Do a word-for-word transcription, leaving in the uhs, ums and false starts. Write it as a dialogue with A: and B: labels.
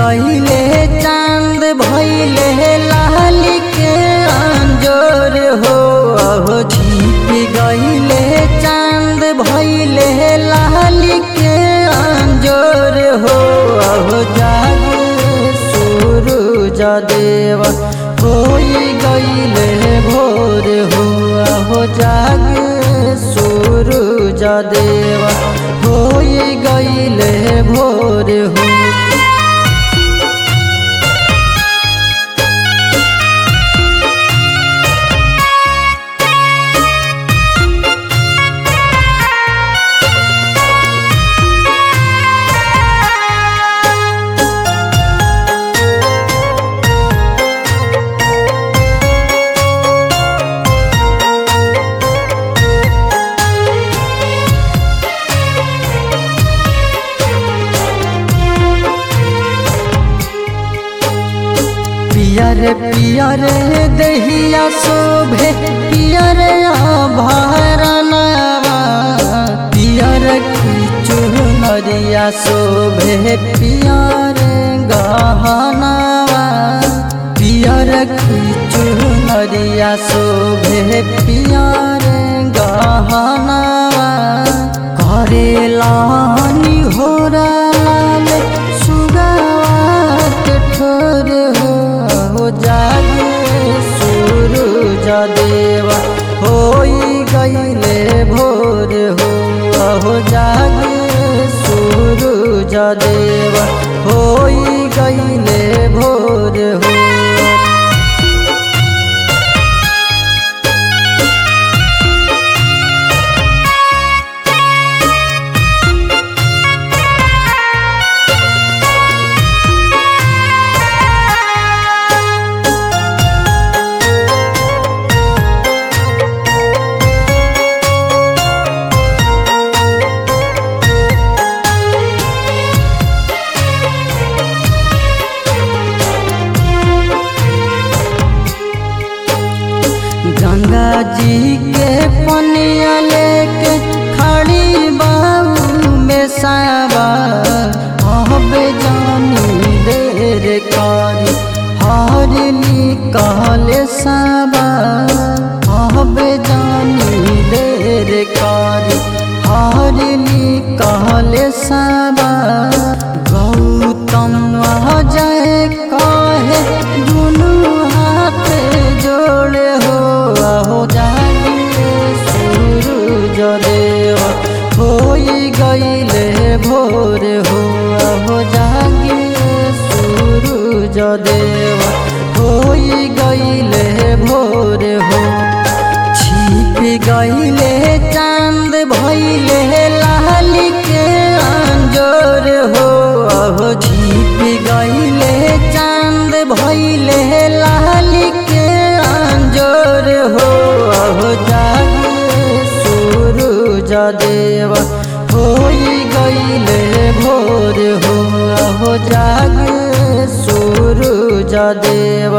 A: गईले चांद भइले लाली के अंजोर हो। अहो छिप गईले चांद भइले लाली के अंजोर हो। अहो जाग सूरज देवा होई गईले भोर हो। अहो जाग सूरज देवा होई गईले भोर हो। पियर पियर दहिया शोभे पियर आभरणवा। पियर खींचू नरिया शोभे पियर गहनवा। पियर खींचू नरिया शोभे पियर गहनवा। करेला निहोरा लाल सुगावा के ठोर हो। जाग सूरज देवा होई गईले भोर हो। अहो जाग सूरज देवा होई गईले भोर हो। गंगा जी के पनिया लेके खड़ी बाबू में साबा। अबे जानी देर कारी हर निकाले साबा। अबे जानी देर कारी हर निकाले साबा। गौतम जय कहे दुनू हाथ जोड़े हो। अहो जागे सूरज देवा होई गईले भोर हो। अहो जागे सूरज देवा होई गईले भोर हो। छिप गईले चांद भइले लाली के अंजोर हो। अहो छिप गईले चांद भइले लाली के अंजोर हो। अहो जाग सूरज देवा होई गईले भोर हो। अहो जाग सूरज देवा